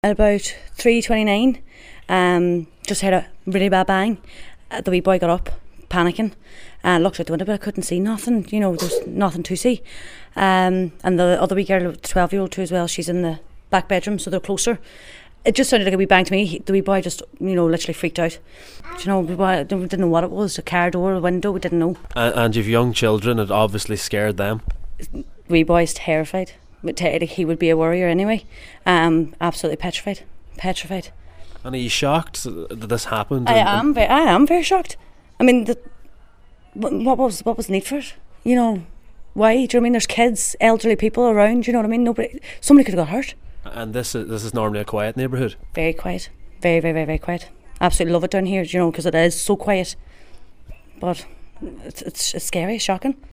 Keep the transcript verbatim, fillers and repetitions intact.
At about three twenty-nine, um, just heard a really bad bang. Uh, the wee boy got up, panicking, and looked out the window, but I couldn't see nothing. You know, there's nothing to see. Um, and the other wee girl, the twelve-year-old too as well, she's in the back bedroom, so they're closer. It just sounded like a wee bang to me. He, the wee boy just, you know, literally freaked out. You know, we didn't know what it was. A car door, a window, we didn't know. And, and you've young children, it obviously scared them. Wee boy's terrified. He would be a worrier anyway. Um, absolutely petrified. Petrified. And are you shocked that this happened? I and, am. Very, I am very shocked. I mean, the, what was what was the need for it? You know, why? Do you know what I mean? There's kids, elderly people around. You know what I mean? Nobody, somebody could have got hurt. And this is this is normally a quiet neighbourhood. Very quiet. Very, very, very, very quiet. Absolutely love it down here. You know, because it is so quiet. But it's it's, it's scary, shocking.